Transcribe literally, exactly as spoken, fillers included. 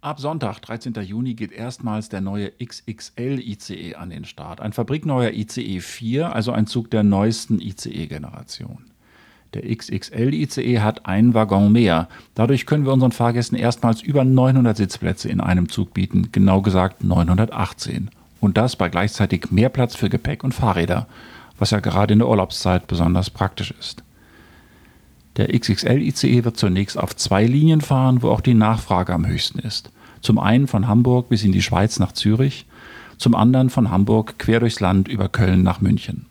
Ab Sonntag, dreizehnten Juni, geht erstmals der neue X X L-I C E an den Start. Ein fabrikneuer I C E vier, also ein Zug der neuesten I C E-Generation. Der X X L-I C E hat einen Waggon mehr. Dadurch können wir unseren Fahrgästen erstmals über neunhundert Sitzplätze in einem Zug bieten, genau gesagt neunhundertachtzehn. Und das bei gleichzeitig mehr Platz für Gepäck und Fahrräder, was ja gerade in der Urlaubszeit besonders praktisch ist. Der X X L-I C E wird zunächst auf zwei Linien fahren, wo auch die Nachfrage am höchsten ist. Zum einen von Hamburg bis in die Schweiz nach Zürich, zum anderen von Hamburg quer durchs Land über Köln nach München.